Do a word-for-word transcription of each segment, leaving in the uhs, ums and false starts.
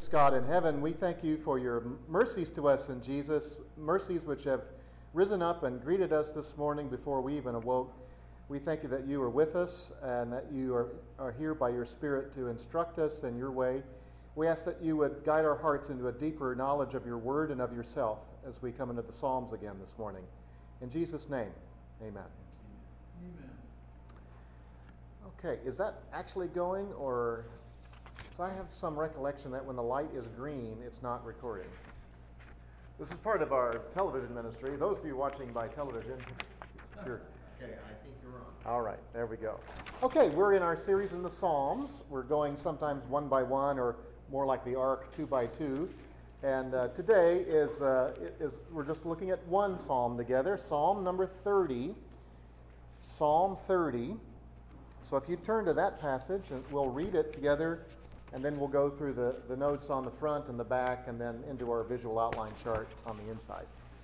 Gracious God in heaven, we thank you for your mercies to us in Jesus, mercies which have risen up and greeted us this morning before we even awoke. We thank you that you are with us and that you are, are here by your Spirit to instruct us in your way. We ask that you would guide our hearts into a deeper knowledge of your word and of yourself as we come into the Psalms again this morning. In Jesus' name, amen. Amen. Okay, is that actually going, or... So I have some recollection that when the light is green, it's not recording. This is part of our television ministry. Those of you watching by television, you're... Okay, I think you're wrong. All right, there we go. Okay, we're in our series in the Psalms. We're going sometimes one by one, or more like the Ark, two by two. And uh, today is, uh, is we're just looking at one psalm together, Psalm number thirty. Psalm thirty. So if you turn to that passage, and we'll read it together, and then we'll go through the, the notes on the front and the back, and then into our visual outline chart on the inside.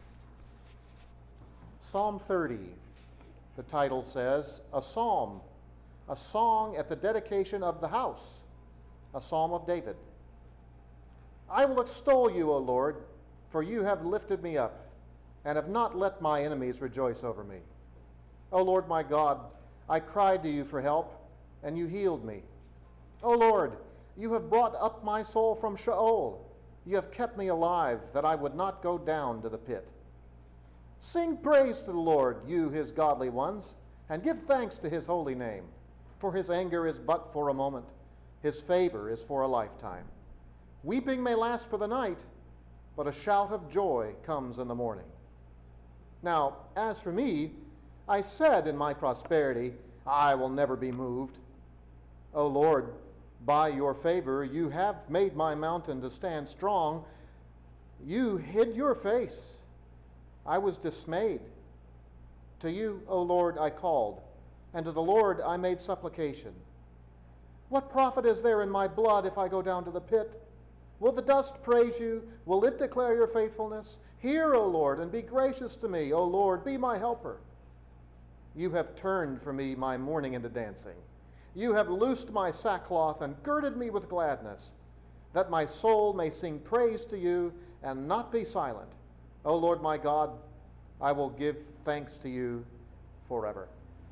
Psalm thirty, the title says, A Psalm, a song at the dedication of the house, a psalm of David. I will extol you, O Lord, for you have lifted me up, and have not let my enemies rejoice over me. O Lord my God, I cried to you for help, and you healed me. O Lord, you have brought up my soul from Sheol. You have kept me alive, that I would not go down to the pit. Sing praise to the Lord, you his godly ones, and give thanks to his holy name. For his anger is but for a moment, his favor is for a lifetime. Weeping may last for the night, but a shout of joy comes in the morning. Now, as for me, I said in my prosperity, I will never be moved. O Lord, by your favor you have made my mountain to stand strong. You hid your face. I was dismayed. To you, O Lord, I called, and to the Lord I made supplication. What profit is there in my blood if I go down to the pit? Will the dust praise you? Will it declare your faithfulness? Hear, O Lord, and be gracious to me. O Lord, be my helper. You have turned for me my mourning into dancing. You have loosed my sackcloth and girded me with gladness, that my soul may sing praise to you and not be silent. O Lord my God, I will give thanks to you forever.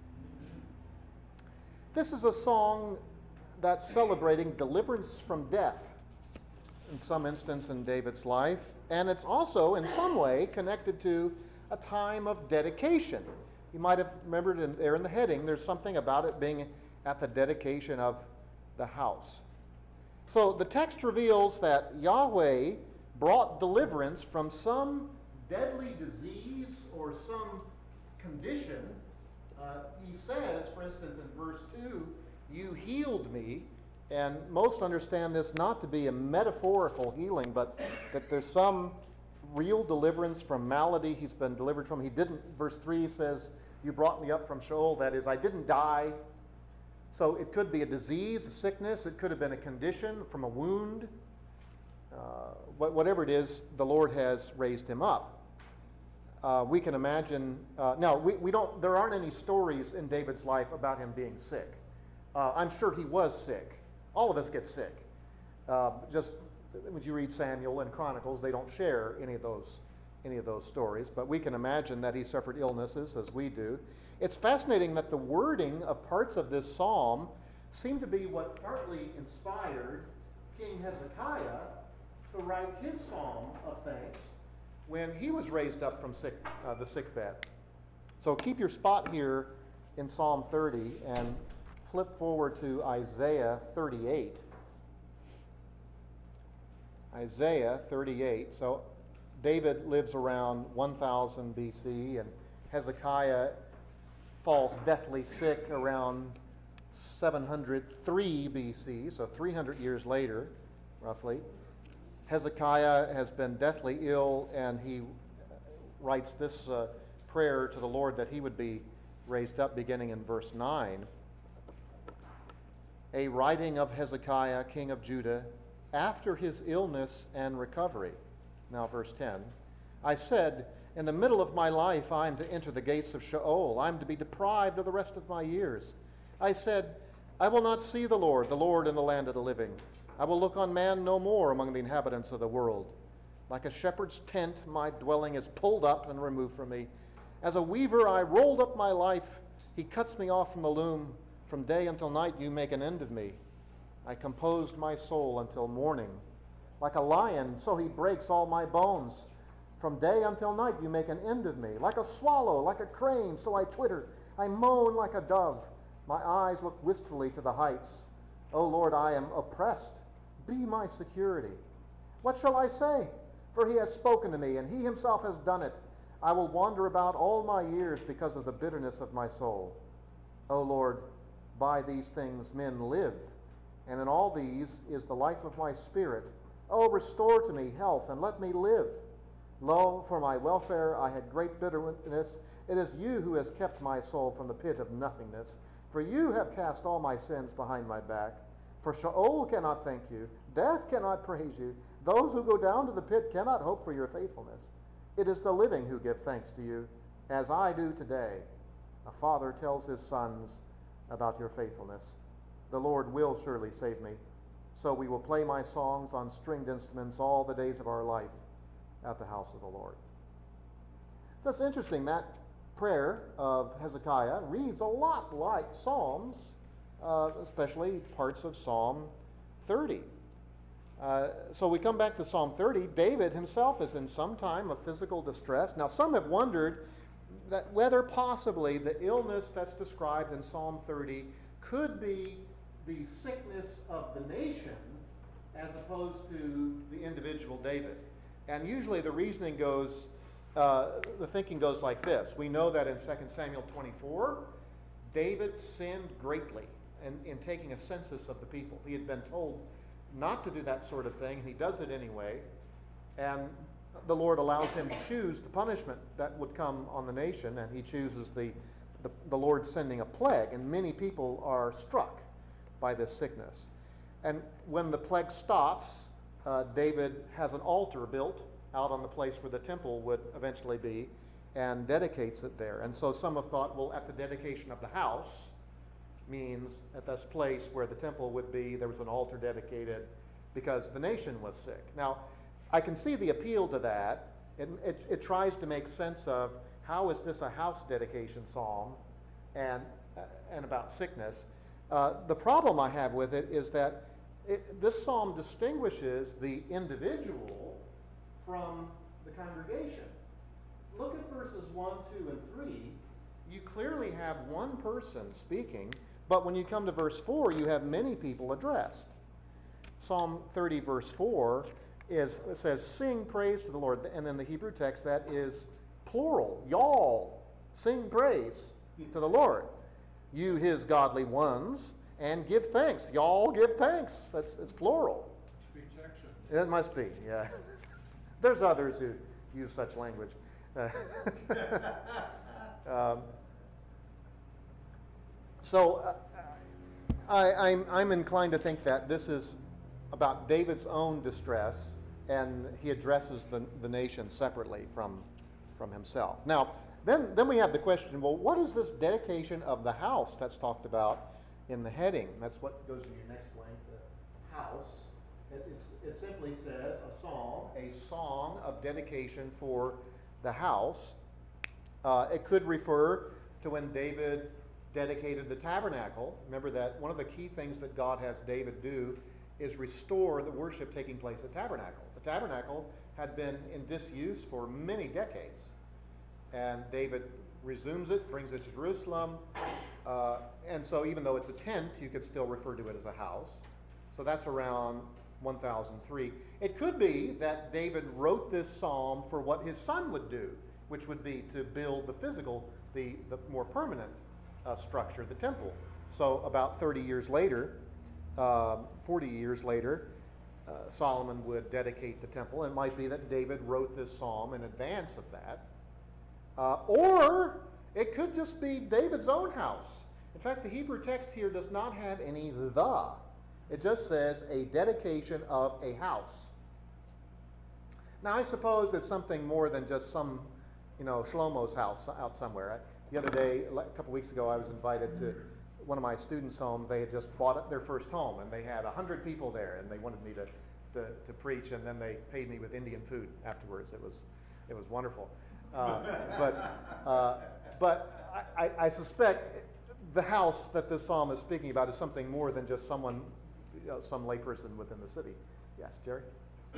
This is a song that's celebrating deliverance from death in some instance in David's life, and it's also in some way connected to a time of dedication. You might have remembered in, there in the heading, there's something about it being at the dedication of the house. So the text reveals that Yahweh brought deliverance from some deadly disease or some condition. Uh, he says, for instance, in verse two, you healed me. And most understand this not to be a metaphorical healing, but that there's some real deliverance from malady he's been delivered from. He didn't, verse three says, you brought me up from Sheol. That is, I didn't die. So it could be a disease, a sickness. It could have been a condition from a wound. Uh, whatever it is, the Lord has raised him up. Uh, we can imagine, uh, now, we, we don't, there aren't any stories in David's life about him being sick. Uh, I'm sure he was sick. All of us get sick. Uh, just when you read Samuel and Chronicles, they don't share any of those any of those stories, but we can imagine that he suffered illnesses as we do. It's fascinating that the wording of parts of this psalm seem to be what partly inspired King Hezekiah to write his psalm of thanks when he was raised up from sick, uh, the sick bed. So keep your spot here in Psalm thirty and flip forward to Isaiah thirty-eight. Isaiah thirty-eight. So David lives around one thousand B C, and Hezekiah falls deathly sick around seven hundred three B C, so three hundred years later, roughly. Hezekiah has been deathly ill, and he writes this uh, prayer to the Lord that he would be raised up, beginning in verse nine. A writing of Hezekiah, king of Judah, after his illness and recovery. Now, verse ten. I said, in the middle of my life I am to enter the gates of Sheol. I am to be deprived of the rest of my years. I said, I will not see the Lord, the Lord in the land of the living. I will look on man no more among the inhabitants of the world. Like a shepherd's tent, my dwelling is pulled up and removed from me. As a weaver, I rolled up my life. He cuts me off from the loom. From day until night, you make an end of me. I composed my soul until morning. Like a lion, so he breaks all my bones. From day until night, you make an end of me. Like a swallow, like a crane, so I twitter. I moan like a dove. My eyes look wistfully to the heights. O Lord, I am oppressed. Be my security. What shall I say? For he has spoken to me, and he himself has done it. I will wander about all my years because of the bitterness of my soul. O Lord, by these things men live, and in all these is the life of my spirit. O restore to me health, and let me live. Lo, for my welfare I had great bitterness. It is you who has kept my soul from the pit of nothingness. For you have cast all my sins behind my back. For Sheol cannot thank you. Death cannot praise you. Those who go down to the pit cannot hope for your faithfulness. It is the living who give thanks to you, as I do today. A father tells his sons about your faithfulness. The Lord will surely save me. So we will play my songs on stringed instruments all the days of our life at the house of the Lord. So it's interesting, that prayer of Hezekiah reads a lot like Psalms, uh, especially parts of Psalm thirty. Uh, so we come back to Psalm thirty. David himself is in some time of physical distress. Now, some have wondered that whether possibly the illness that's described in Psalm thirty could be the sickness of the nation as opposed to the individual David. And usually the reasoning goes, uh, the thinking goes like this. We know that in Second Samuel twenty-four, David sinned greatly in, in taking a census of the people. He had been told not to do that sort of thing, and he does it anyway. And the Lord allows him to choose the punishment that would come on the nation, and he chooses the, the, the Lord sending a plague, and many people are struck by this sickness. And when the plague stops, uh, David has an altar built out on the place where the temple would eventually be, and dedicates it there. And so some have thought, well, at the dedication of the house means at this place where the temple would be, there was an altar dedicated because the nation was sick. Now, I can see the appeal to that. It, it, it tries to make sense of how is this a house dedication psalm and, uh, and about sickness. Uh, the problem I have with it is that it, this psalm distinguishes the individual from the congregation. Look at verses one, two, and three. You clearly have one person speaking, but when you come to verse four, you have many people addressed. Psalm thirty, verse four, is, it says, sing praise to the Lord. And then the Hebrew text, that is plural. Y'all sing praise to the Lord. You, his godly ones, and give thanks. Y'all give thanks. That's it's plural. Speech action. It must be, yeah. There's others who use such language. Uh, um, so uh, I, I'm, I'm inclined to think that this is about David's own distress, and he addresses the, the nation separately from, from himself. Now, then, then we have the question, well, what is this dedication of the house that's talked about in the heading? That's what goes in your next blank, the house. It, it's, it simply says a psalm, a song of dedication for the house. Uh, it could refer to when David dedicated the tabernacle. Remember that one of the key things that God has David do is restore the worship taking place at tabernacle. The tabernacle had been in disuse for many decades, and David resumes it, brings it to Jerusalem, uh, and so even though it's a tent, you could still refer to it as a house. So that's around one thousand three. It could be that David wrote this psalm for what his son would do, which would be to build the physical, the, the more permanent uh, structure, the temple. So about thirty years later, uh, forty years later, uh, Solomon would dedicate the temple. It might be that David wrote this psalm in advance of that. Uh, or it could just be David's own house. In fact, the Hebrew text here does not have any the. It just says a dedication of a house. Now, I suppose it's something more than just some, you know, Shlomo's house out somewhere. The other day, a couple weeks ago, I was invited to one of my students' homes, they had just bought their first home, and they had a hundred people there, and they wanted me to, to, to preach, and then they paid me with Indian food afterwards. It was, it was wonderful. Uh, but, uh, but I, I suspect the house that this psalm is speaking about is something more than just someone, you know, some layperson within the city. Yes, Jerry? Uh,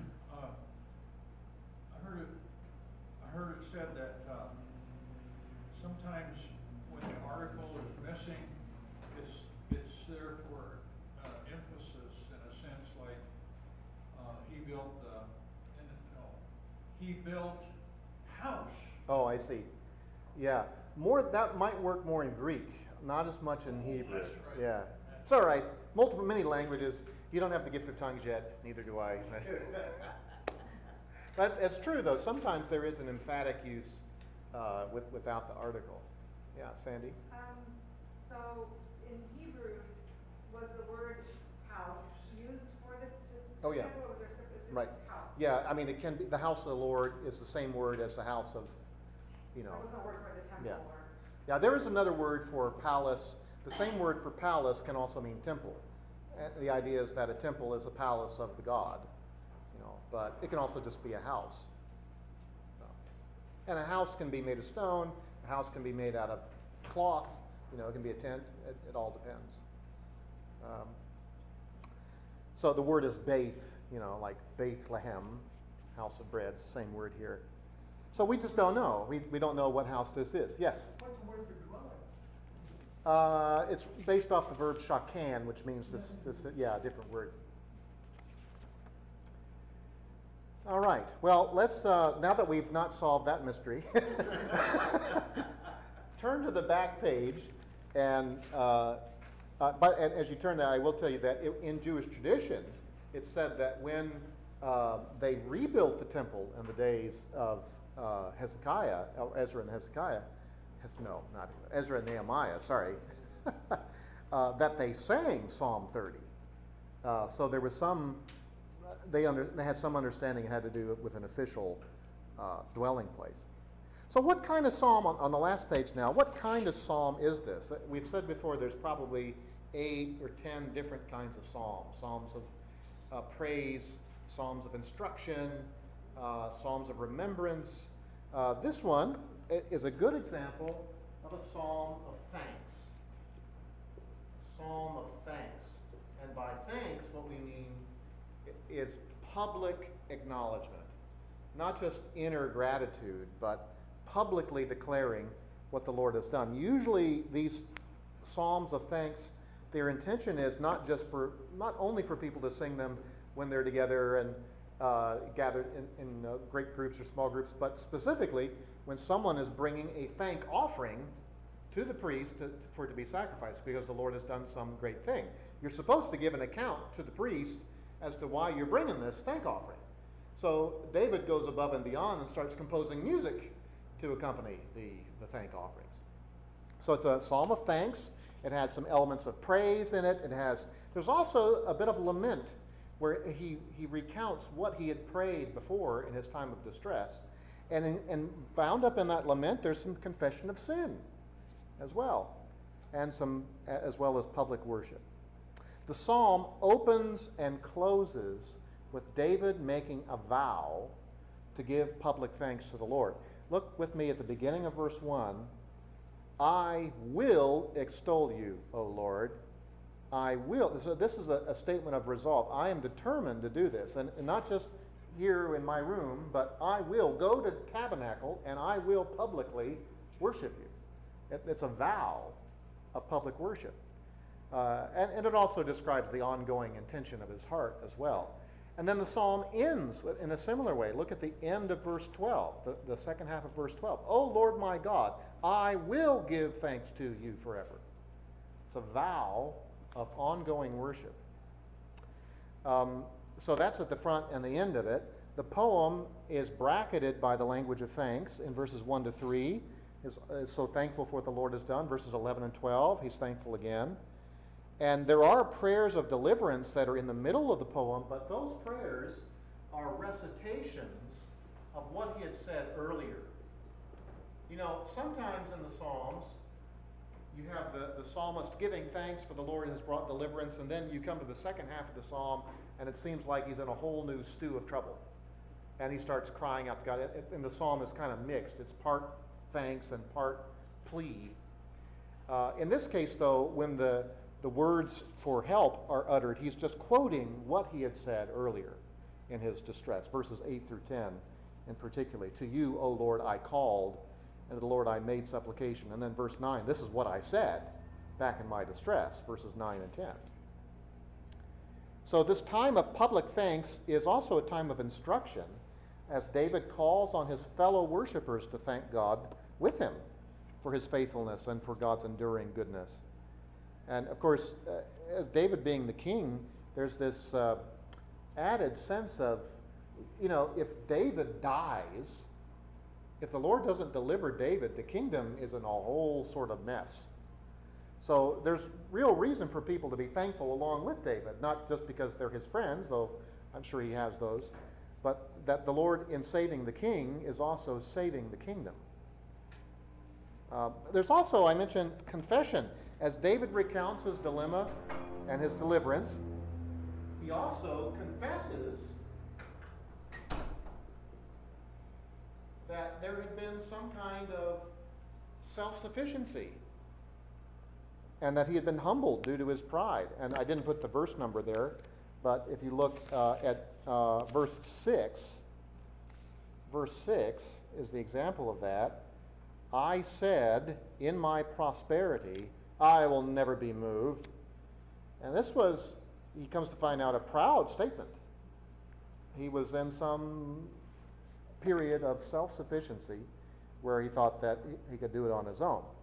I heard it, I heard it said that uh, sometimes when the article is missing, it's, it's there for uh, emphasis in a sense, like uh, he built the, and, no, he built house. Oh, I see. Yeah, more that might work more in Greek, not as much in Hebrew. That's right. Yeah, it's all right. Multiple, many languages. You don't have the gift of tongues yet. Neither do I. But it's true though. Sometimes there is an emphatic use uh, with, without the article. Yeah, Sandy. Um, so in Hebrew, was the word house used for the? To, Oh yeah. Or was there just Right. house? Yeah, I mean it can be the house of the Lord is the same word as the house of, you know. There was no word for the temple Yeah. or. Yeah, there is another word for palace. The same word for palace can also mean temple. And the idea is that a temple is a palace of the god, you know, but it can also just be a house. So, and a house can be made of stone, a house can be made out of cloth, you know, it can be a tent, it, it all depends. Um, so the word is Beth, you know, like Bethlehem, house of bread, it's the same word here. So we just don't know. We, we don't know what house this is. Yes? What's the word for dwelling? Uh, it's based off the verb shakan, which means this, this, yeah, a different word. All right. Well, let's, uh, now that we've not solved that mystery, turn to the back page. And, uh, uh, but and as you turn there, I will tell you that it, in Jewish tradition, it's said that when uh, they rebuilt the temple in the days of uh, Hezekiah, or Ezra and Hezekiah, Hes- no, not Ezra and Nehemiah, sorry, uh, that they sang Psalm thirty. Uh, so there was some, they, under, they had some understanding it had to do with an official uh, dwelling place. So what kind of psalm, on, on the last page now, what kind of psalm is this? We've said before there's probably eight or ten different kinds of psalms. Psalms of uh, praise, psalms of instruction, uh, psalms of remembrance. Uh, this one is a good example of a psalm of thanks. Psalm of thanks. And by thanks, what we mean is public acknowledgement. Not just inner gratitude, but publicly declaring what the Lord has done. Usually these psalms of thanks, their intention is not just for, not only for people to sing them when they're together and uh, gathered in, in uh, great groups or small groups, but specifically when someone is bringing a thank offering to the priest to, for it to be sacrificed because the Lord has done some great thing. You're supposed to give an account to the priest as to why you're bringing this thank offering. So David goes above and beyond and starts composing music to accompany the, the thank offerings. So it's a psalm of thanks. It has some elements of praise in it. It has, there's also a bit of lament where he, he recounts what he had prayed before in his time of distress. And, in, and bound up in that lament, there's some confession of sin as well, and some, as well as public worship. The psalm opens and closes with David making a vow to give public thanks to the Lord. Look with me at the beginning of verse one. I will extol you, O Lord. I will. So this is a, a statement of resolve. I am determined to do this. And, and not just here in my room, but I will go to tabernacle and I will publicly worship you. It, it's a vow of public worship. Uh, and, and it also describes the ongoing intention of his heart as well. And then the psalm ends in a similar way. Look at the end of verse twelve, the, the second half of verse twelve. O Lord my God, I will give thanks to you forever. It's a vow of ongoing worship. Um, so that's at the front and the end of it. The poem is bracketed by the language of thanks in verses one to three. Is, is so thankful for what the Lord has done. Verses eleven and twelve, he's thankful again. And there are prayers of deliverance that are in the middle of the poem, but those prayers are recitations of what he had said earlier. You know, sometimes in the Psalms, you have the, the psalmist giving thanks for the Lord has brought deliverance, and then you come to the second half of the psalm, and it seems like he's in a whole new stew of trouble. And he starts crying out to God. And the psalm is kind of mixed. It's part thanks and part plea. Uh, in this case, though, when the, the words for help are uttered, he's just quoting what he had said earlier in his distress, verses eight through ten, and particularly, to you, O Lord, I called, and to the Lord I made supplication. And then verse nine, this is what I said back in my distress, verses nine and ten. So this time of public thanks is also a time of instruction, as David calls on his fellow worshipers to thank God with him for his faithfulness and for God's enduring goodness. And of course, uh, as David being the king, there's this uh, added sense of, you know, if David dies, if the Lord doesn't deliver David, the kingdom is in a whole sort of mess. So there's real reason for people to be thankful along with David, not just because they're his friends, though I'm sure he has those, but that the Lord, in saving the king, is also saving the kingdom. Uh, there's also, I mentioned, confession. As David recounts his dilemma and his deliverance, he also confesses that there had been some kind of self-sufficiency and that he had been humbled due to his pride. And I didn't put the verse number there, but if you look uh, at uh, verse six, verse six is the example of that. I said, in my prosperity, I will never be moved. And this was, he comes to find out, a proud statement. He was in some period of self-sufficiency where he thought that he could do it on his own.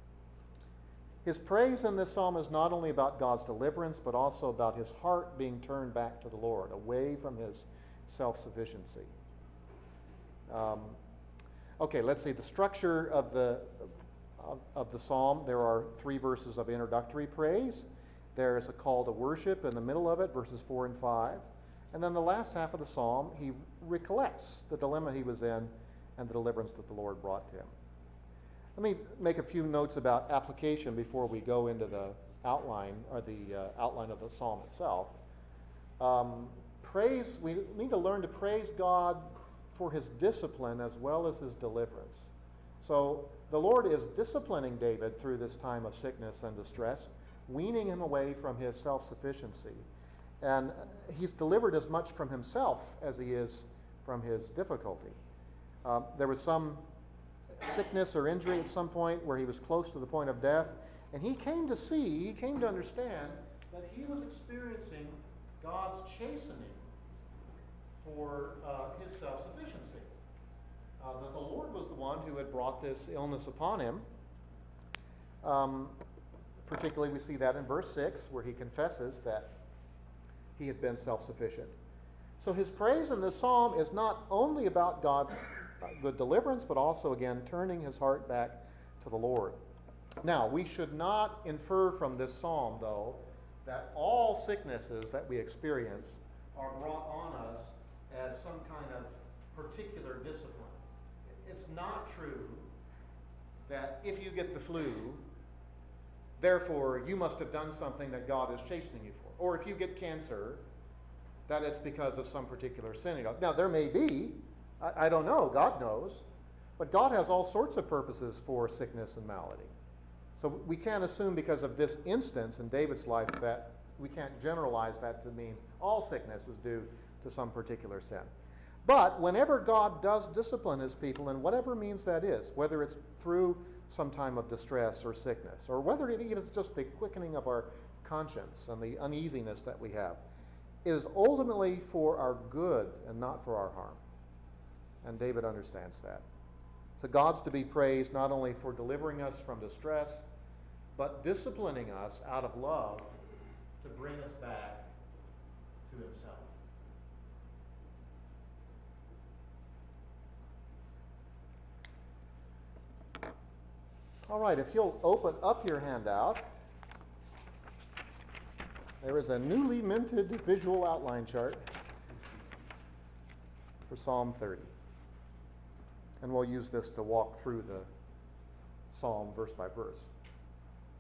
His praise in this psalm is not only about God's deliverance, but also about his heart being turned back to the Lord, away from his self-sufficiency. Um, okay, let's see. The structure of the, of, of the psalm, there are three verses of introductory praise. There is a call to worship in the middle of it, verses four and five. And then the last half of the psalm, he recollects the dilemma he was in and the deliverance that the Lord brought to him. Let me make a few notes about application before we go into the outline, or the uh, outline of the psalm itself. Um, praise, we need to learn to praise God for his discipline as well as his deliverance. So the Lord is disciplining David through this time of sickness and distress, weaning him away from his self-sufficiency. And he's delivered as much from himself as he is from his difficulty. Um, there was some sickness or injury at some point where he was close to the point of death, and he came to see, he came to understand that he was experiencing God's chastening for uh, his self-sufficiency. Uh, that the Lord was the one who had brought this illness upon him. Um, particularly, we see that in verse six, where he confesses that he had been self-sufficient. So his praise in this psalm is not only about God's good deliverance, but also, again, turning his heart back to the Lord. Now, we should not infer from this psalm, though, that all sicknesses that we experience are brought on us as some kind of particular discipline. It's not true that if you get the flu, therefore you must have done something that God is chastening you for. Or if you get cancer, that it's because of some particular sin. Now, there may be, I, I don't know, God knows, but God has all sorts of purposes for sickness and malady. So we can't assume because of this instance in David's life that we can't generalize that to mean all sickness is due to some particular sin. But whenever God does discipline his people, in whatever means that is, whether it's through some time of distress or sickness, or whether it is just the quickening of our conscience and the uneasiness that we have, it is ultimately for our good and not for our harm. And David understands that. So God's to be praised not only for delivering us from distress, but disciplining us out of love to bring us back to himself. All right, if you'll open up your handout, there is a newly minted visual outline chart for Psalm thirty. And we'll use this to walk through the psalm verse by verse.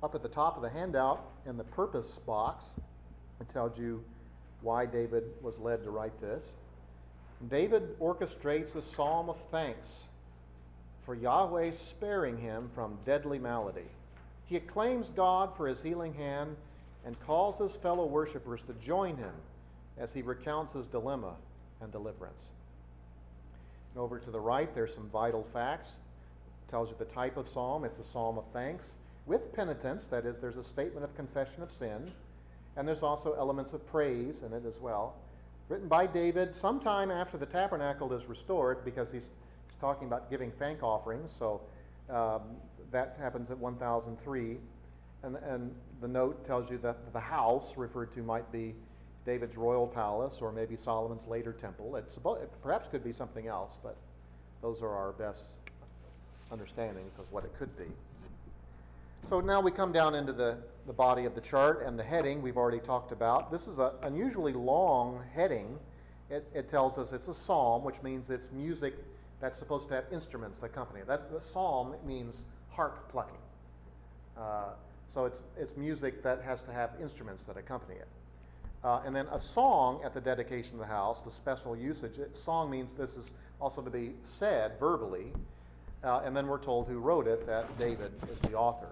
Up at the top of the handout in the purpose box, it tells you why David was led to write this. David orchestrates a psalm of thanks for Yahweh sparing him from deadly malady. He acclaims God for his healing hand and calls his fellow worshipers to join him as he recounts his dilemma and deliverance. And over to the right, there's some vital facts. It tells you the type of psalm. It's a psalm of thanks with penitence. That is, there's a statement of confession of sin, and there's also elements of praise in it as well. Written by David sometime after the tabernacle is restored, because he's, he's talking about giving thank offerings. So um, that happens at one thousand three. And, and the note tells you that the house referred to might be David's royal palace or maybe Solomon's later temple. It's about, it perhaps could be something else, but those are our best understandings of what it could be. So now we come down into the, the body of the chart, and the heading we've already talked about. This is an unusually long heading. It, it tells us it's a psalm, which means it's music that's supposed to have instruments that accompany it. That, the psalm means harp plucking. Uh, so it's, it's music that has to have instruments that accompany it. Uh, and then a song at the dedication of the house, the special usage. It, song means this is also to be said verbally. Uh, and then we're told who wrote it, that David is the author.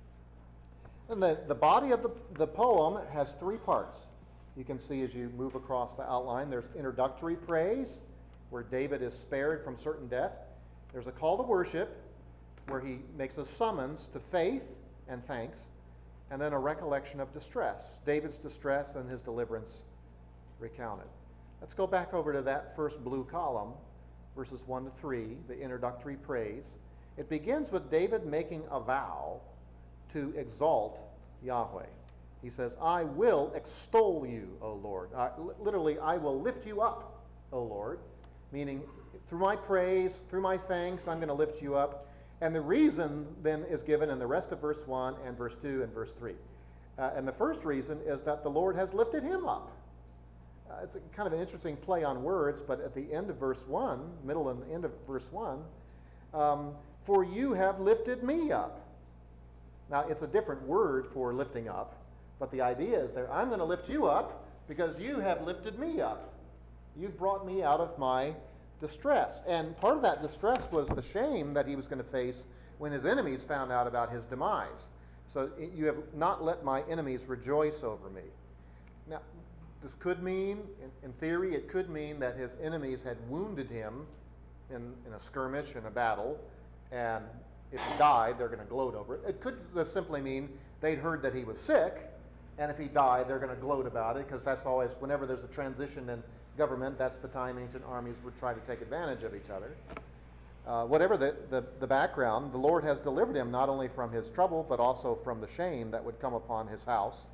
And the, the body of the, the poem has three parts. You can see as you move across the outline, there's introductory praise, where David is spared from certain death. There's a call to worship, where he makes a summons to faith and thanks, and then a recollection of distress, David's distress and his deliverance recounted. Let's go back over to that first blue column, verses one to three, the introductory praise. It begins with David making a vow to exalt Yahweh. He says, I will extol you, O Lord. Uh, literally, I will lift you up, O Lord, meaning through my praise, through my thanks, I'm going to lift you up. And the reason then is given in the rest of verse one and verse two and verse three. Uh, and the first reason is that the Lord has lifted him up. Uh, it's a, kind of an interesting play on words, but at the end of verse one, middle and end of verse one, um, for you have lifted me up. Now, it's a different word for lifting up, but the idea is there, I'm going to lift you up because you have lifted me up. You've brought me out of my distress. And part of that distress was the shame that he was going to face when his enemies found out about his demise. So you have not let my enemies rejoice over me. Now, this could mean, in, in theory, it could mean that his enemies had wounded him in, in a skirmish, in a battle, and if he died, they're going to gloat over it. It could just simply mean they'd heard that he was sick, and if he died, they're going to gloat about it, because that's always, whenever there's a transition in government, that's the time ancient armies would try to take advantage of each other. Uh, whatever the, the, the background, the Lord has delivered him not only from his trouble, but also from the shame that would come upon his house.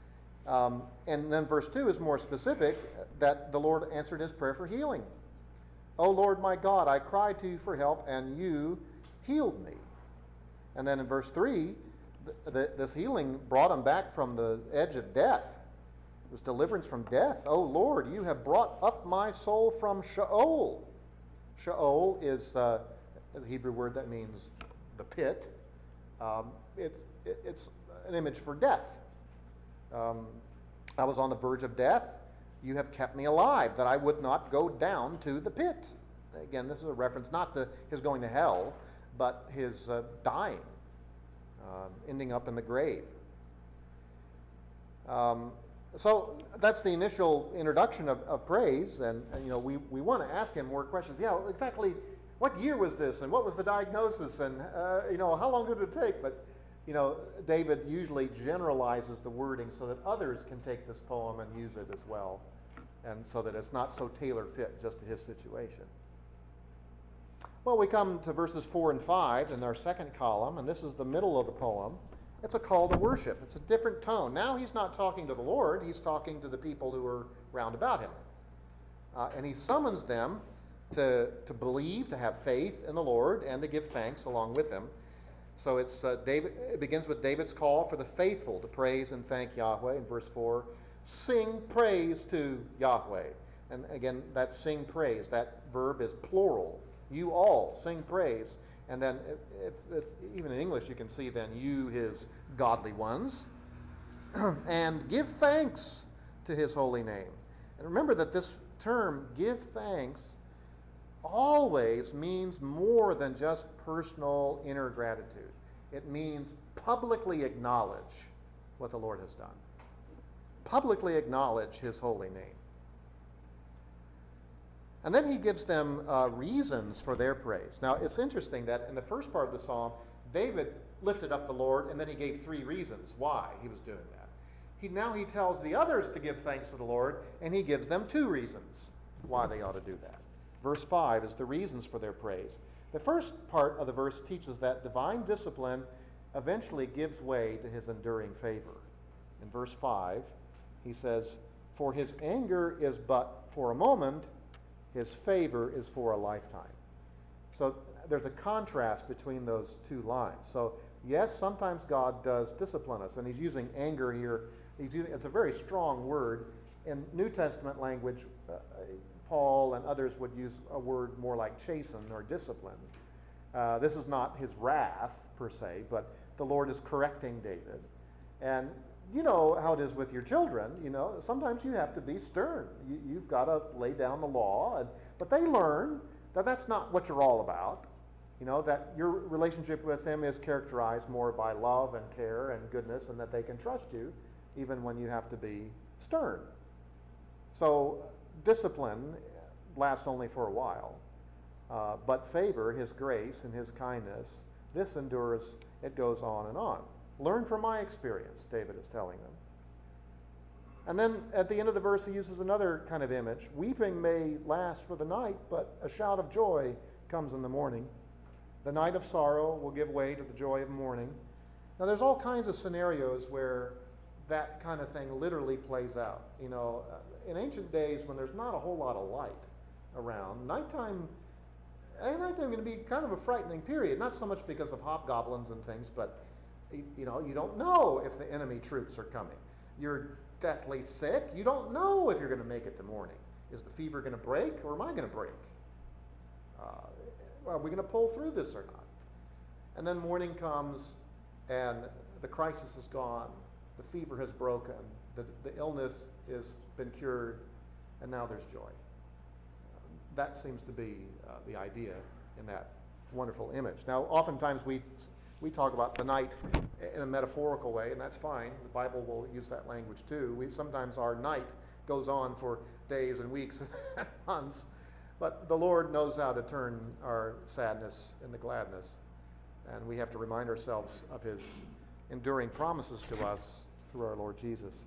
Um, and then verse two is more specific, that the Lord answered his prayer for healing. O Lord my God, I cried to you for help, and you healed me. And then in verse three, the, the, this healing brought him back from the edge of death. It was deliverance from death. O Lord, you have brought up my soul from Sheol. Sheol is uh, a Hebrew word that means the pit. Um, it's, it, it's an image for death. Um, I was on the verge of death. You have kept me alive, that I would not go down to the pit. Again, this is a reference not to his going to hell, but his uh, dying, uh, ending up in the grave. Um, so that's the initial introduction of, of praise, and, and you know we, we want to ask him more questions. Yeah, exactly. What year was this, and what was the diagnosis, and uh, you know how long did it take? But you know, David usually generalizes the wording so that others can take this poem and use it as well, and so that it's not so tailor-fit just to his situation. Well, we come to verses four and five in our second column, and this is the middle of the poem. It's a call to worship. It's a different tone. Now he's not talking to the Lord, he's talking to the people who are round about him. Uh, and he summons them to, to believe, to have faith in the Lord, and to give thanks along with him. So it's uh, David. It begins with David's call for the faithful to praise and thank Yahweh in verse four. Sing praise to Yahweh. And again, that sing praise, that verb is plural. You all sing praise. And then, if it's, even in English, you can see then, you, his godly ones, and give thanks to his holy name. And remember that this term, give thanks, always means more than just personal inner gratitude. It means publicly acknowledge what the Lord has done. Publicly acknowledge his holy name. And then he gives them uh, reasons for their praise. Now, it's interesting that in the first part of the psalm, David lifted up the Lord, and then he gave three reasons why he was doing that. He, now he tells the others to give thanks to the Lord, and he gives them two reasons why they ought to do that. Verse five is the reasons for their praise. The first part of the verse teaches that divine discipline eventually gives way to his enduring favor. In verse five, he says, "For his anger is but for a moment, his favor is for a lifetime." So there's a contrast between those two lines. So yes, sometimes God does discipline us, and he's using anger here. He's using, it's a very strong word. In New Testament language, uh, Paul and others would use a word more like chasten or discipline. Uh, this is not his wrath per se, but the Lord is correcting David. And you know how it is with your children. You know, sometimes you have to be stern. You, you've got to lay down the law, and, but they learn that that's not what you're all about. You know, that your relationship with them is characterized more by love and care and goodness, and that they can trust you even when you have to be stern. So discipline lasts only for a while, uh, but favor, his grace and his kindness, this endures, it goes on and on. Learn from my experience, David is telling them. And then at the end of the verse, he uses another kind of image. Weeping may last for the night, but a shout of joy comes in the morning. The night of sorrow will give way to the joy of morning. Now, there's all kinds of scenarios where that kind of thing literally plays out. You know, in ancient days when there's not a whole lot of light around, nighttime, and nighttime going to be kind of a frightening period, not so much because of hobgoblins and things, but you know, you don't know if the enemy troops are coming. You're deathly sick. You don't know if you're going to make it to morning. Is the fever going to break, or am I going to break? Uh, are we going to pull through this or not? And then morning comes, and the crisis is gone. The fever has broken. The, the illness has been cured, and now there's joy. Uh, that seems to be uh, the idea in that wonderful image. Now, oftentimes we We talk about the night in a metaphorical way, and that's fine. The Bible will use that language too. We, sometimes our night goes on for days and weeks and months, but the Lord knows how to turn our sadness into gladness, and we have to remind ourselves of his enduring promises to us through our Lord Jesus.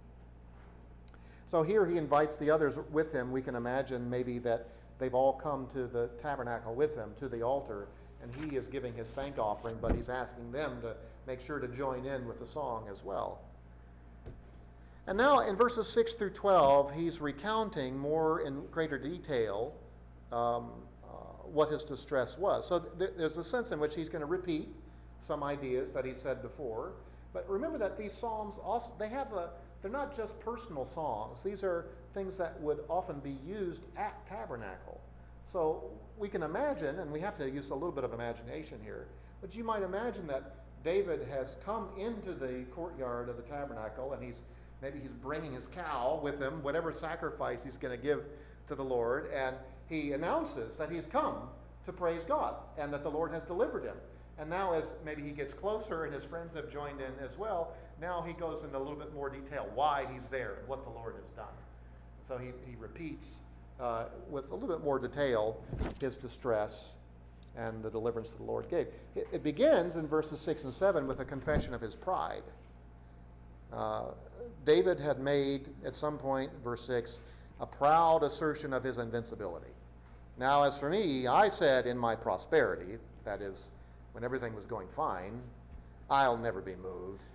So here he invites the others with him. We can imagine maybe that they've all come to the tabernacle with him, to the altar, and he is giving his thank offering, but he's asking them to make sure to join in with the song as well. And now in verses six through twelve, he's recounting more in greater detail um, uh, what his distress was. So th- there's a sense in which he's going to repeat some ideas that he said before. But remember that these psalms also, they have a, they're not just personal songs. These are things that would often be used at tabernacle. So we can imagine, and we have to use a little bit of imagination here, but you might imagine that David has come into the courtyard of the tabernacle, and he's maybe he's bringing his cow with him, whatever sacrifice he's going to give to the Lord, and he announces that he's come to praise God and that the Lord has delivered him. And now as maybe he gets closer and his friends have joined in as well, now he goes into a little bit more detail why he's there and what the Lord has done. So he, he repeats Uh, with a little bit more detail, his distress and the deliverance that the Lord gave. It, it begins in verses six and seven with a confession of his pride. Uh, David had made, at some point, verse six, a proud assertion of his invincibility. Now, as for me, I said in my prosperity, that is, when everything was going fine, I'll never be moved.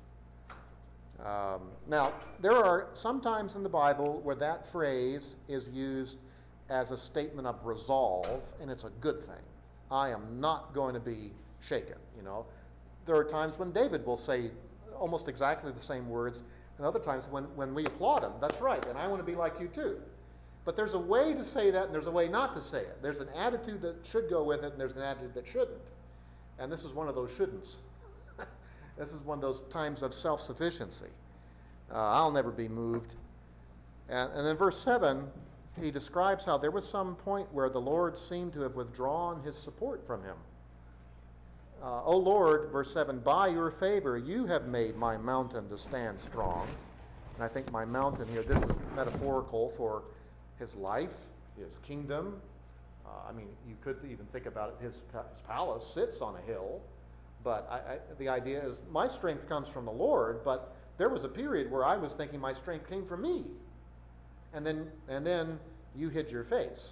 Um, now, there are some times in the Bible where that phrase is used as a statement of resolve, and it's a good thing. I am not going to be shaken, you know. There are times when David will say almost exactly the same words, and other times when, when we applaud him, that's right, and I want to be like you too. But there's a way to say that, and there's a way not to say it. There's an attitude that should go with it, and there's an attitude that shouldn't. And this is one of those shouldn'ts. This is one of those times of self-sufficiency. Uh, I'll never be moved. And, and in verse seven, he describes how there was some point where the Lord seemed to have withdrawn his support from him. Uh, O Lord, verse seven, by your favor you have made my mountain to stand strong. And I think my mountain here, this is metaphorical for his life, his kingdom. Uh, I mean, you could even think about it, his, his palace sits on a hill. But I, I, the idea is my strength comes from the Lord, but there was a period where I was thinking my strength came from me. And then, and then you hid your face.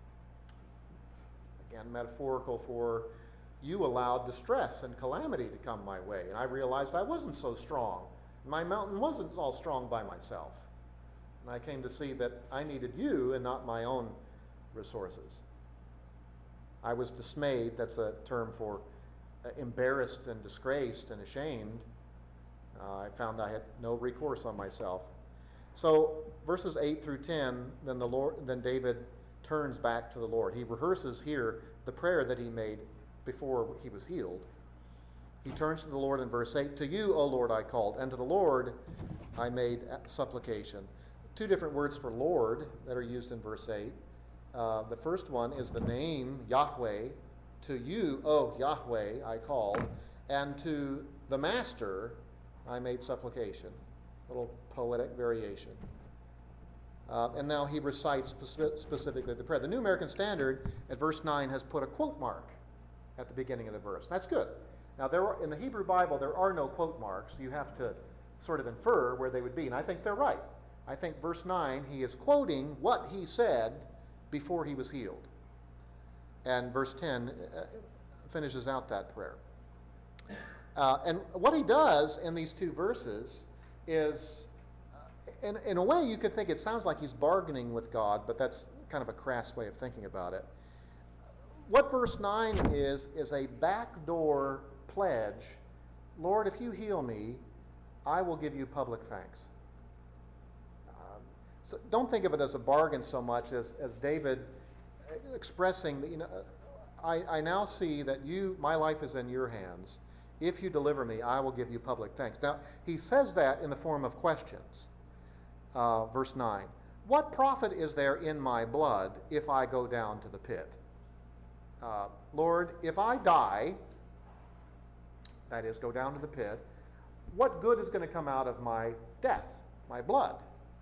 Again, metaphorical for you allowed distress and calamity to come my way. And I realized I wasn't so strong. My mountain wasn't all strong by myself. And I came to see that I needed you and not my own resources. I was dismayed, that's a term for uh, embarrassed and disgraced and ashamed. Uh, I found I had no recourse on myself. So verses eight through ten, then the Lord, then David turns back to the Lord. He rehearses here the prayer that he made before he was healed. He turns to the Lord in verse eight, to you, O Lord, I called, and to the Lord I made supplication. Two different words for Lord that are used in verse eight. Uh, the first one is the name Yahweh. To you, O Yahweh, I called, and to the Master I made supplication. A little poetic variation. Uh, and now he recites speci- specifically the prayer. The New American Standard at verse nine has put a quote mark at the beginning of the verse. That's good. Now, there are, in the Hebrew Bible, there are no quote marks. You have to sort of infer where they would be, and I think they're right. I think verse nine, he is quoting what he said before he was healed. And verse ten uh, finishes out that prayer. Uh, and what he does in these two verses is, uh, in, in a way, you could think it sounds like he's bargaining with God, but that's kind of a crass way of thinking about it. What verse nine is, is a backdoor pledge. Lord, if you heal me, I will give you public thanks. Um, so don't think of it as a bargain so much as, as David expressing that, you know, I, I now see that you, my life is in your hands. If you deliver me, I will give you public thanks. Now, he says that in the form of questions. Uh, verse nine, what profit is there in my blood if I go down to the pit? Uh, Lord, if I die, that is, go down to the pit, what good is going to come out of my death, my blood?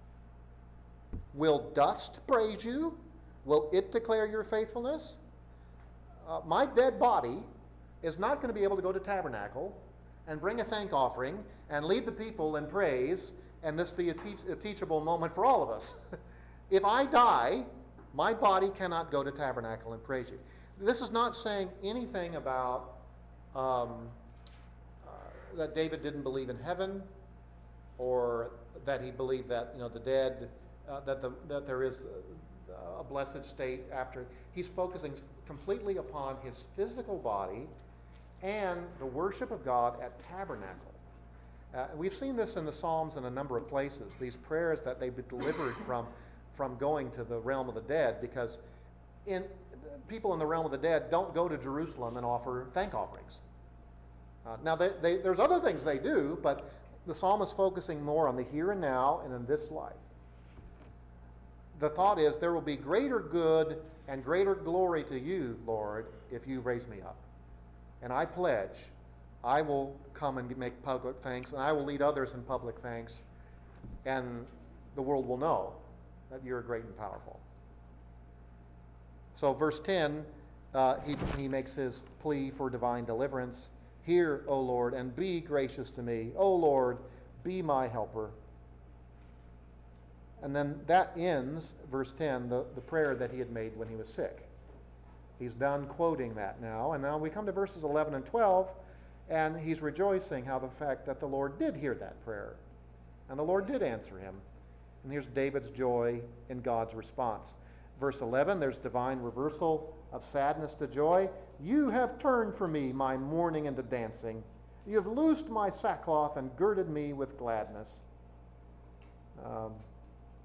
Will dust praise you? Will it declare your faithfulness? Uh, my dead body is not going to be able to go to tabernacle and bring a thank offering and lead the people in praise, and this be a, teach, a teachable moment for all of us. If I die, my body cannot go to tabernacle and praise you. This is not saying anything about um, uh, that David didn't believe in heaven, or that he believed that, you know, the dead, uh, that the that there is a blessed state after. He's focusing completely upon his physical body and the worship of God at tabernacle. Uh, we've seen this in the Psalms in a number of places, these prayers that they've been delivered from, from going to the realm of the dead, because in, people in the realm of the dead don't go to Jerusalem and offer thank offerings. Uh, now, they, they, there's other things they do, but the psalm is focusing more on the here and now and in this life. The thought is, there will be greater good and greater glory to you, Lord, if you raise me up. And I pledge, I will come and make public thanks, and I will lead others in public thanks, and the world will know that you're great and powerful. So verse ten, uh, he, he makes his plea for divine deliverance. Hear, O Lord, and be gracious to me. O Lord, be my helper. And then that ends, verse ten, the, the prayer that he had made when he was sick. He's done quoting that now, and now we come to verses eleven and twelve, and he's rejoicing how the fact that the Lord did hear that prayer, and the Lord did answer him. And here's David's joy in God's response. Verse eleven, there's divine reversal of sadness to joy. You have turned for me my mourning into dancing. You have loosed my sackcloth and girded me with gladness. Um,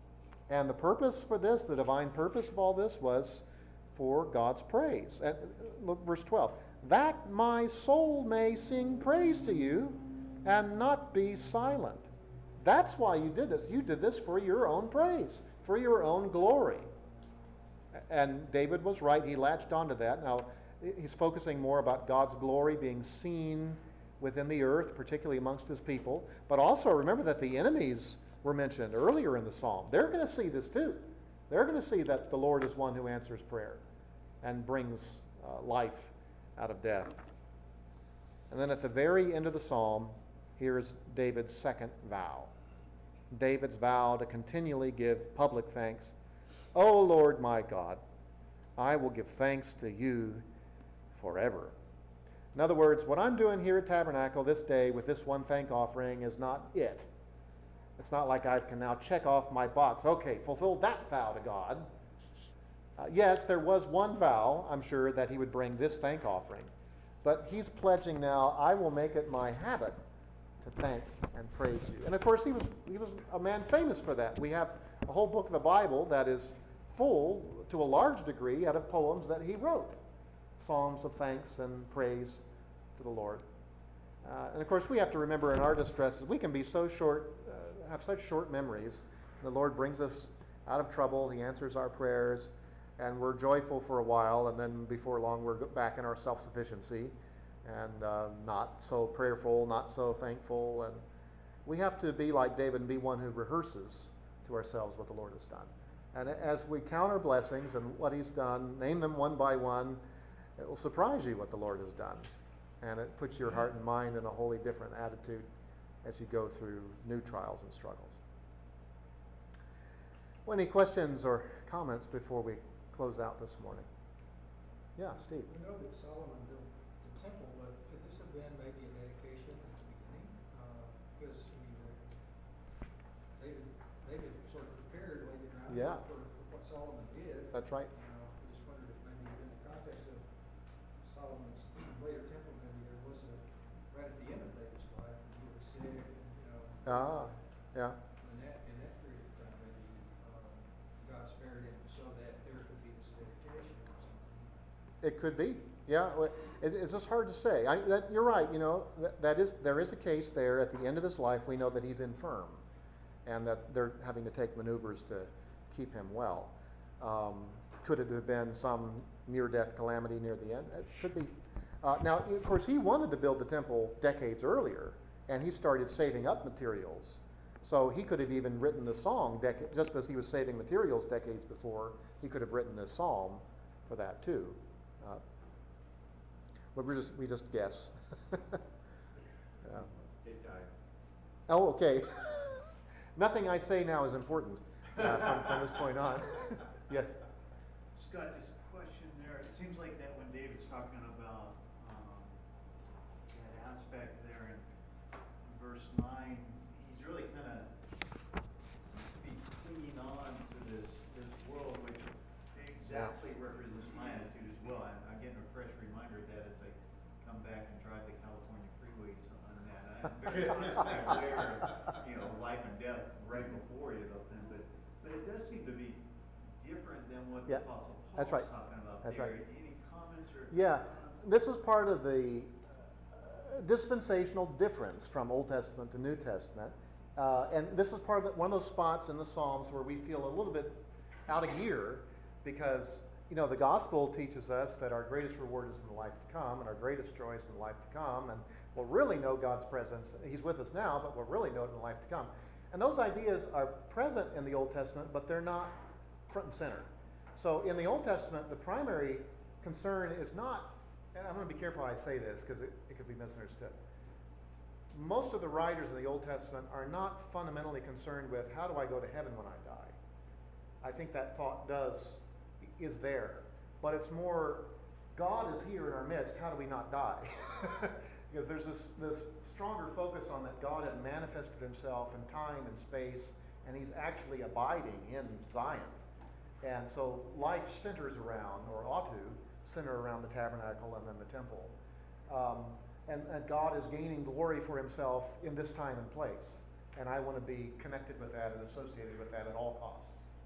And the purpose for this, the divine purpose of all this, was for God's praise. And look, verse twelve. That my soul may sing praise to you and not be silent. That's why you did this. You did this for your own praise, for your own glory. And David was right. He latched onto that. Now, he's focusing more about God's glory being seen within the earth, particularly amongst his people. But also remember that the enemies were mentioned earlier in the psalm. They're going to see this too. They're going to see that the Lord is one who answers prayer and brings uh, life out of death. And then at the very end of the psalm, here's David's second vow. David's vow to continually give public thanks. O Lord my God, I will give thanks to you forever. In other words, what I'm doing here at Tabernacle this day with this one thank offering is not it. It's not like I can now check off my box. Okay, fulfill that vow to God. Uh, yes, there was one vow, I'm sure, that he would bring this thank offering. But he's pledging now, I will make it my habit to thank and praise you. And of course, he was, he was a man famous for that. We have a whole book of the Bible that is full, to a large degree, out of poems that he wrote. Psalms of thanks and praise to the Lord. Uh, and of course, we have to remember in our distresses, we can be so short, uh, have such short memories. The Lord brings us out of trouble. He answers our prayers, and we're joyful for a while, and then before long, we're back in our self-sufficiency and uh, not so prayerful, not so thankful. And we have to be like David and be one who rehearses to ourselves what the Lord has done. And as we count our blessings and what he's done, name them one by one, it will surprise you what the Lord has done. And it puts your heart and mind in a wholly different attitude as you go through new trials and struggles. Well, any questions or comments before we close out this morning? Yeah, Steve. We know that Solomon built the temple, but could this have been maybe a dedication at the beginning? Uh, because, I mean, uh, David, David sort of prepared, laid the groundwork Yeah. for, for what Solomon did. That's right. Uh, I just wondered if maybe in the context of Solomon's later temple, maybe there was a, right at the end of David's life, when he was sick, and, you know, Ah, yeah. in that, in that period of time, maybe um, God spared him so that there could be this dedication or something. It could be, yeah. Well, it- It's just hard to say. I, that, you're right. You know, that, that is there is a case there at the end of his life. We know that he's infirm, and that they're having to take maneuvers to keep him well. Um, could it have been some near-death calamity near the end? It could be. Uh, now, of course, he wanted to build the temple decades earlier, and he started saving up materials. So he could have even written the song, dec- just as he was saving materials decades before. He could have written this psalm for that too. Uh, but we're just, we just guess. Yeah. It died. Oh, okay. Nothing I say now is important uh, from, from this point on. Yes. Scott, just a question there. It seems like that when David's talking about um, that aspect there in verse nine, he's really kind of be clinging on to this this world, which exactly represents my attitude as well. I'm, I'm getting a fresh reminder of that as I come back and drive the California freeways on that. I'm very constantly aware of, you know, life and death right before you, though, but but it does seem to be different than what Yeah, the Apostle that's Paul's right. talking about That's there. right. Any comments or? Yeah, this is part of the uh, dispensational difference from Old Testament to New Testament. Uh, and this is part of the, one of those spots in the Psalms where we feel a little bit out of gear because, you know, the gospel teaches us that our greatest reward is in the life to come and our greatest joy is in the life to come. And we'll really know God's presence. He's with us now, but we'll really know it in the life to come. And those ideas are present in the Old Testament, but they're not front and center. So in the Old Testament, the primary concern is not, and I'm going to be careful how I say this because it, it could be misunderstood. Most of the writers in the Old Testament are not fundamentally concerned with how do I go to heaven when I die. I think that thought does, is there. But it's more, God is here in our midst, how do we not die? Because there's this, this stronger focus on that God had manifested himself in time and space, and he's actually abiding in Zion. And so life centers around, or ought to, center around the tabernacle and then the temple. Um, and, and God is gaining glory for himself in this time and place. And I want to be connected with that and associated with that at all costs.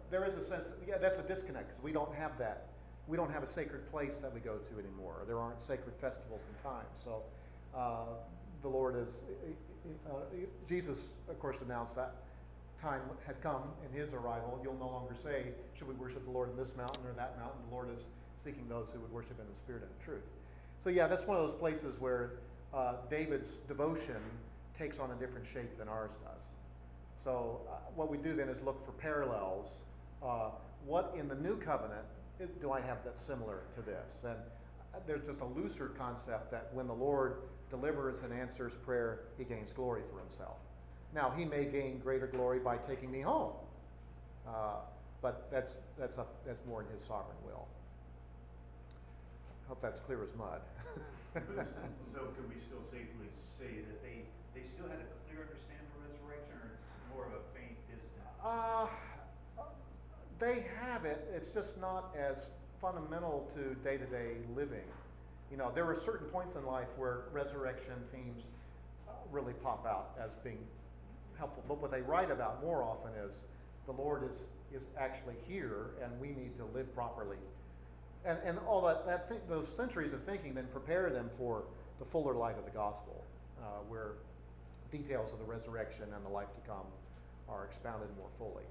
there is a sense, yeah, that's a disconnect, because we don't have that. We don't have a sacred place that we go to anymore. There aren't sacred festivals and times. So uh, the Lord is, uh, Jesus, of course, announced that time had come in his arrival. You'll no longer say, should we worship the Lord in this mountain or that mountain? The Lord is seeking those who would worship in the spirit and in truth. So yeah, that's one of those places where uh, David's devotion takes on a different shape than ours does. So uh, what we do then is look for parallels. Uh, what in the new covenant do I have that's similar to this? And there's just a looser concept that when the Lord delivers and answers prayer, he gains glory for himself. Now, he may gain greater glory by taking me home, uh, but that's, that's, a, that's more in his sovereign will. I hope that's clear as mud. So could we still safely say that they, they still had a clear understanding of resurrection, or it's more of a faint distant? Uh, they have it. It's just not as fundamental to day-to-day living. You know, there are certain points in life where resurrection themes uh, really pop out as being helpful. But what they write about more often is the Lord is, is actually here, and we need to live properly. And, and all that, that th- those centuries of thinking then prepare them for the fuller light of the gospel, uh, where details of the resurrection and the life to come are expounded more fully.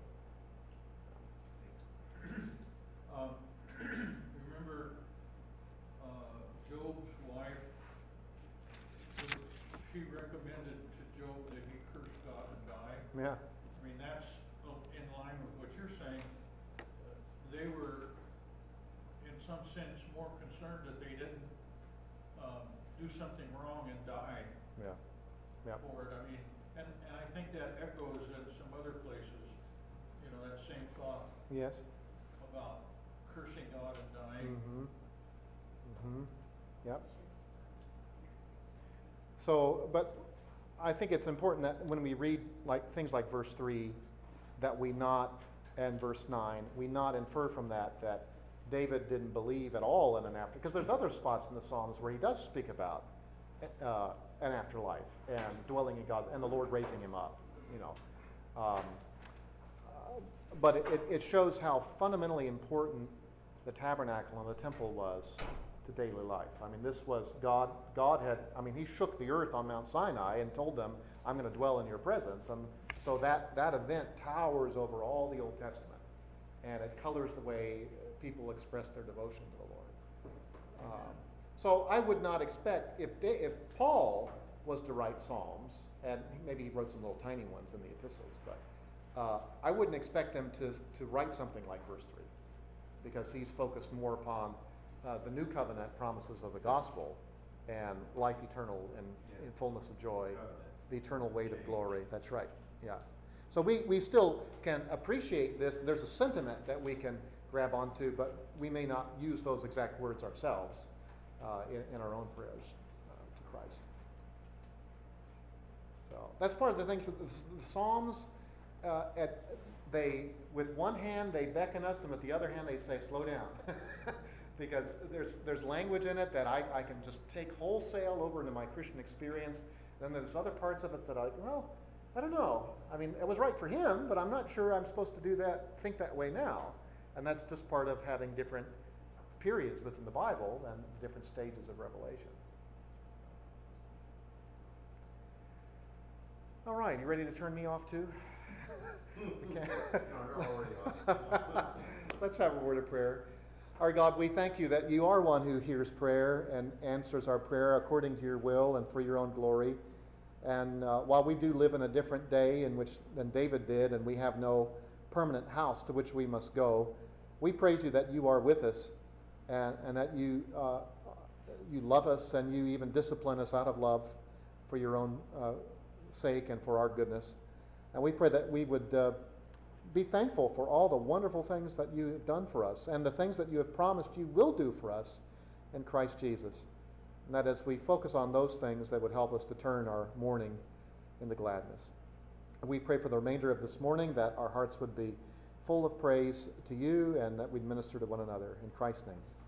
Um, remember uh, Job's wife, who- she recommended to Job that he curse God and die. Yeah. I mean, that's uh, in line with what you're saying. Uh, They were, in some sense, more concerned that they didn't um, do something wrong and die Yeah. Yeah. for it. I mean, and, and I think that echoes in some other places, you know, that same thought Yes. about cursing God and dying. Mm-hmm. Mm-hmm. Yep. So, but I think it's important that when we read like things like verse three, that we not, and verse nine, we not infer from that that David didn't believe at all in an after, because there's other spots in the Psalms where he does speak about uh, an afterlife and dwelling in God and the Lord raising him up, you know. Um, uh, but it, it, it shows how fundamentally important the tabernacle and the temple was to daily life. I mean, this was God, God had, I mean, he shook the earth on Mount Sinai and told them, I'm going to dwell in your presence. And so that, that event towers over all the Old Testament. And it colors the way people express their devotion to the Lord. Um, so I would not expect, if, they, if Paul was to write Psalms, and maybe he wrote some little tiny ones in the epistles, but uh, I wouldn't expect them to, to write something like verse three, because he's focused more upon uh, the new covenant promises of the gospel and life eternal and Yeah. in fullness of joy, Covenant. the eternal weight of glory. That's right, yeah. So we, we still can appreciate this. There's a sentiment that we can grab onto, but we may not use those exact words ourselves uh, in, in our own prayers uh, to Christ. So that's part of the things with the, the Psalms. Uh, at, they, with one hand, they beckon us, and with the other hand, they say, slow down. Because there's, there's language in it that I, I can just take wholesale over into my Christian experience. Then there's other parts of it that I, well, I don't know. I mean, it was right for him, but I'm not sure I'm supposed to do that, think that way now. And that's just part of having different periods within the Bible and different stages of revelation. All right, you ready to turn me off too? Okay. No, you're already on. Let's have a word of prayer. Our God, we thank you that you are one who hears prayer and answers our prayer according to your will and for your own glory. And uh, while we do live in a different day in which than David did, and we have no permanent house to which we must go, we praise you that you are with us, and, and that you uh, you love us, and you even discipline us out of love for your own uh, sake and for our goodness. And we pray that we would uh, be thankful for all the wonderful things that you have done for us and the things that you have promised you will do for us in Christ Jesus. And that as we focus on those things, that would help us to turn our mourning into gladness. And we pray for the remainder of this morning that our hearts would be full of praise to you and that we'd minister to one another. In Christ's name.